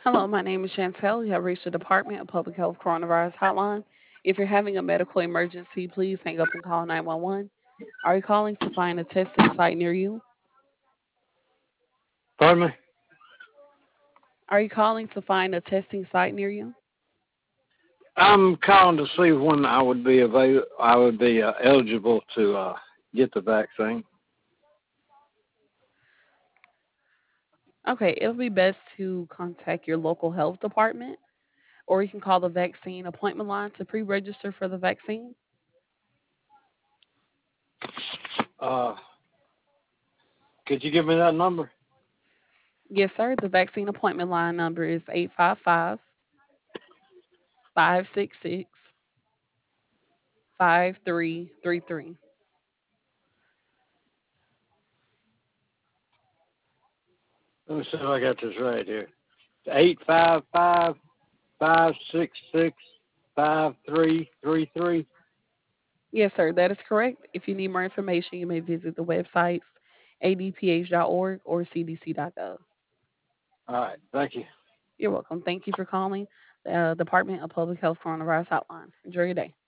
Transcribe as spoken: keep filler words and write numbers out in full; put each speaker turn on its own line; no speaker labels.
Hello, my name is Chantel. You have reached the Department of Public Health Coronavirus Hotline. If you're having a medical emergency, please hang up and call nine one one. Are you calling to find a testing site near you?
Pardon me?
Are you calling to find a testing site near you?
I'm calling to see when I would be avail- I would be uh, eligible to uh, get the vaccine.
Okay, it'll be best to contact your local health department, or you can call the vaccine appointment line to pre register for the vaccine.
Uh, could you give me that number?
Yes, sir. The vaccine appointment line number is eight five five, five six six, five three three three.
Let me see if I got this right here. Eight five five five six six five three three three.
Yes, sir, that is correct. If you need more information, you may visit the websites a d p h dot org or c d c dot gov.
All right, thank you.
You're welcome. Thank you for calling the uh, Department of Public Health Coronavirus Hotline. Enjoy your day.